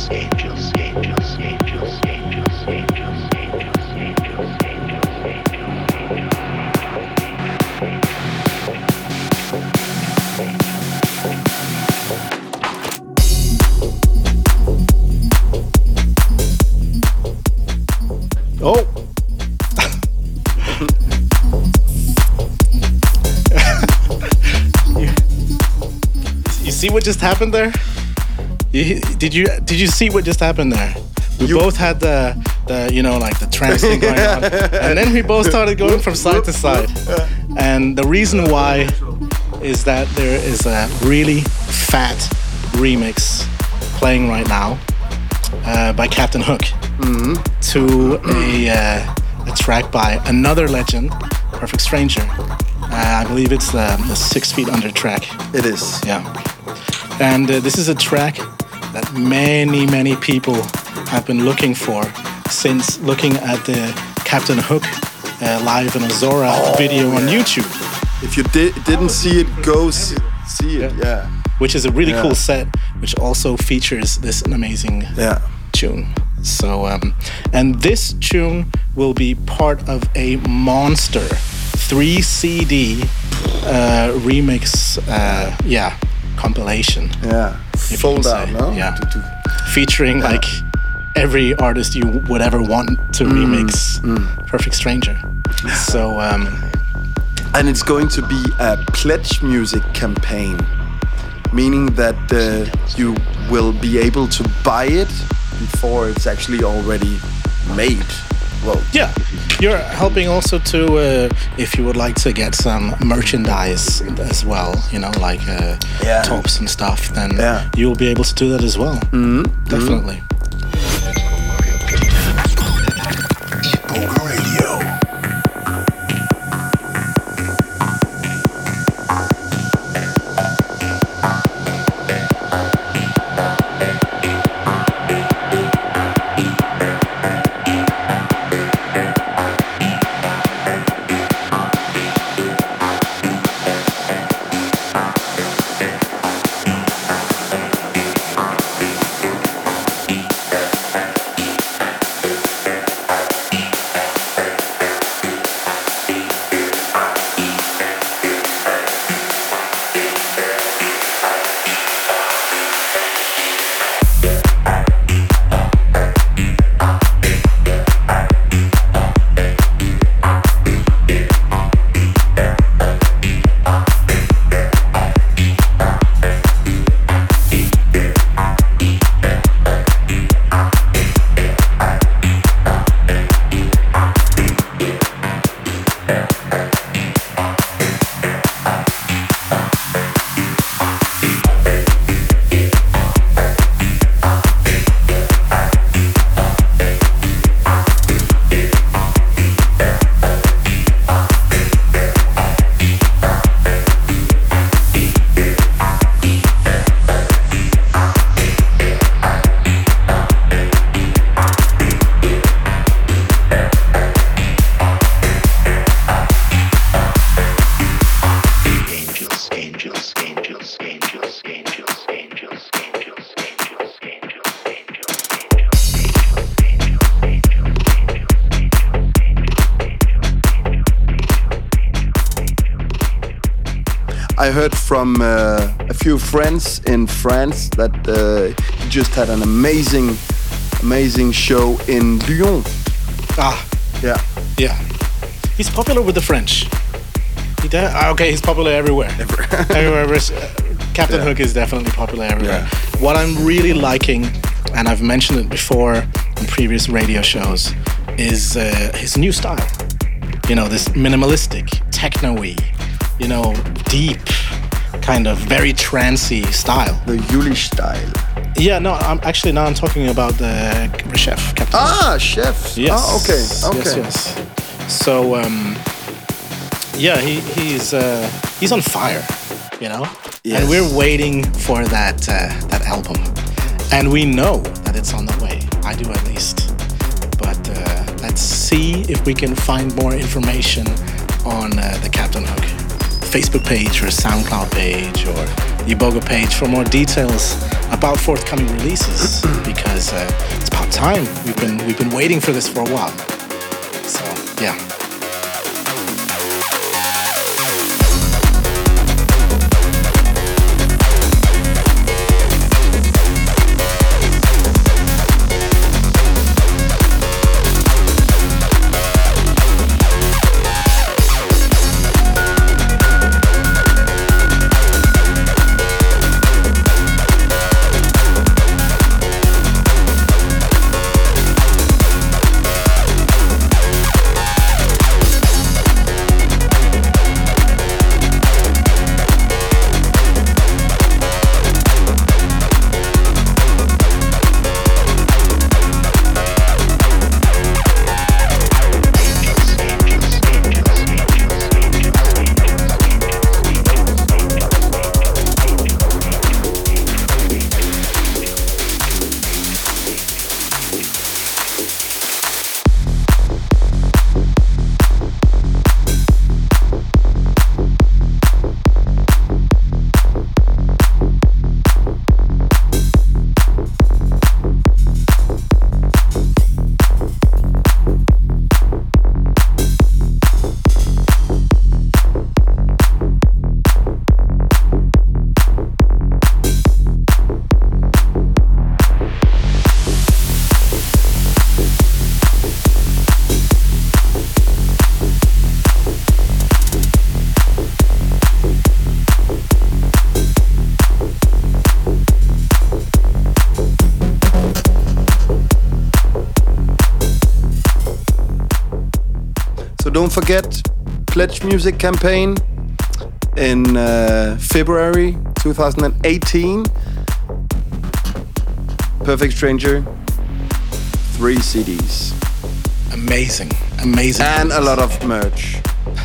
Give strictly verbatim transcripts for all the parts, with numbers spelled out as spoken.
angels, angels, angels, angels, angels, angels, angels, angels, Oh. you, you see what just happened there? You, did you did you see what just happened there? We You- both had the the you know like the trance thing going on, and then we both started going from side to side. And the reason why is that there is a really fat remix playing right now uh, by Captain Hook to a uh, a track by another legend, Perfect Stranger. Uh, I believe it's the, the Six Feet Under track. It is. Yeah. And uh, this is a track that many, many people have been looking for since looking at the Captain Hook uh, live in Azora video on YouTube, If you di- didn't see it, go see, see it. Yeah. which is a really Yeah. cool set, which also features this amazing Yeah. tune. So, um, and this tune will be part of a monster three C D uh, remix, uh, yeah, compilation. Yeah. if you Fold can out, say. no? Yeah. To- to- Featuring like every artist you would ever want to Mm, remix Perfect Stranger. So, um, And it's going to be a pledge music campaign, meaning that uh, you will be able to buy it before it's actually already made. Well, yeah, you're helping also to, uh, if you would like to get some merchandise as well, you know, like uh, Yeah. tops and stuff, then Yeah. you'll be able to do that as well. Mm-hmm. Definitely. Poker Radio. Angels, angels, angels, angels, angels, angels, angels, angels, angels, I heard from uh, a few friends in France that uh, he just had an amazing, amazing show in Lyon. Ah, Yeah. yeah. He's popular with the French. He de- ah, okay, he's popular everywhere. everywhere. Uh, Captain Yeah. Hook is definitely popular everywhere. Yeah. What I'm really liking, and I've mentioned it before in previous radio shows, is uh, his new style. You know, this minimalistic, techno-y, you know, deep, kind of very trancey style. The Yuli style. Yeah, no, I'm actually now I'm talking about the chef, Captain Hook. Ah, chef. Yes. Ah, okay. Okay. Yes, yes. So, um, yeah, he, he's uh, he's on fire, you know, Yes. and we're waiting for that uh, that album, and we know that it's on the way. I do at least. But uh, let's see if we can find more information on uh, the Captain Hook Facebook page or SoundCloud page or Iboga page for more details about forthcoming releases, because because uh, it's about time. We've been we've been waiting for this for a while. So yeah. Don't forget, Pledge Music campaign in uh, February two thousand eighteen. Perfect Stranger, three C Ds. Amazing, amazing. And a lot of merch.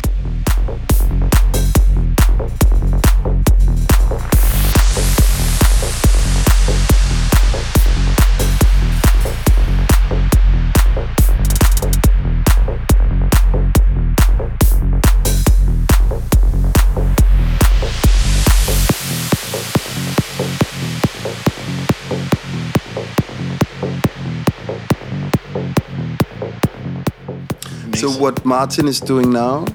So what Martin is doing now?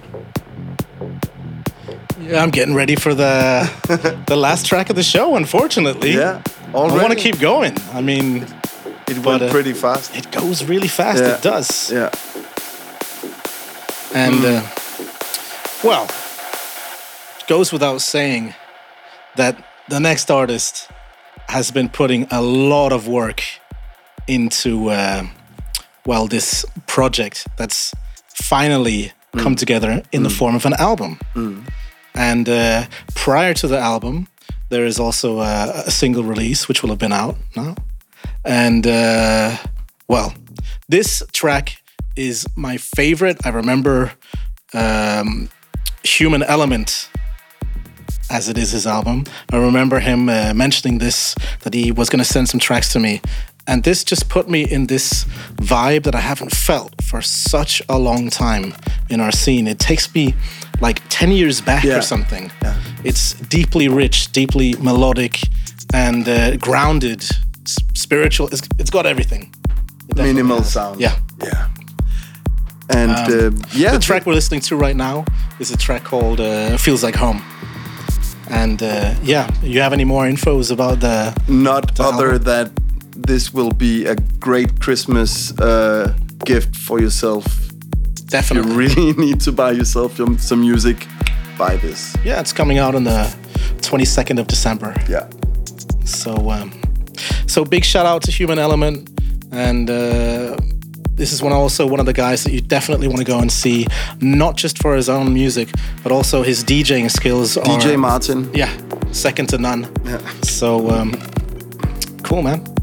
Yeah, I'm getting ready for the the last track of the show, unfortunately. Yeah, already? I want to keep going. I mean, it went uh, pretty fast. It goes really fast, yeah. It does. Yeah. And, mm. uh, well, it goes without saying that the next artist has been putting a lot of work into, uh, well, this project that's finally mm. come together in mm. the form of an album. Mm. And uh, prior to the album, there is also a, a single release, which will have been out now. And, uh, well, this track is my favorite. I remember um, Human Element, as it is his album. I remember him uh, mentioning this, that he was going to send some tracks to me. And this just put me in this vibe that I haven't felt for such a long time in our scene. It takes me like ten years back yeah. or something. Yeah. It's deeply rich, deeply melodic, and uh, grounded, s- spiritual. It's, it's got everything. It Minimal has. sound. Yeah. Yeah. And um, uh, yeah. The track we're listening to right now is a track called uh, Feels Like Home. And uh, yeah, you have any more infos about the... Not the other album? that this will be a great Christmas uh, gift for yourself. Definitely. You really need to buy yourself some, some music. Buy this. Yeah, it's coming out on the twenty-second of December. Yeah. So, um, so big shout out to Human Element. And uh, this is one also one of the guys that you definitely want to go and see, not just for his own music, but also his DJing skills. D J are, Martin. Yeah, second to none. Yeah. So, um, cool, man.